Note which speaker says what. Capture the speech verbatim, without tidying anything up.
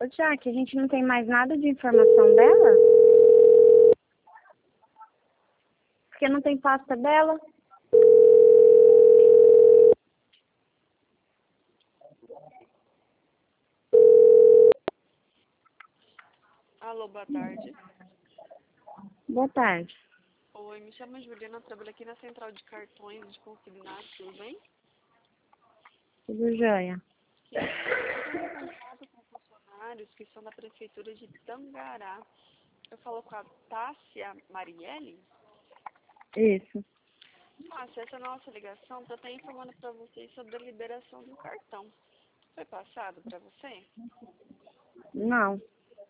Speaker 1: Ô, Jaque, a gente não tem mais nada de informação dela? Porque não tem pasta dela?
Speaker 2: Alô, boa tarde.
Speaker 1: Boa tarde.
Speaker 2: Oi, me chamo Juliana, trabalho aqui na Central de Cartões de Consignados, tudo bem?
Speaker 1: Tudo jóia.
Speaker 2: Que eu tenho contato com funcionários que são da Prefeitura de Tangará. Eu falo com a Tássia Marielle.
Speaker 1: Isso.
Speaker 2: Tássia, essa é a nossa ligação para estar informando para vocês sobre a liberação do cartão. Foi passado para você?
Speaker 1: Não.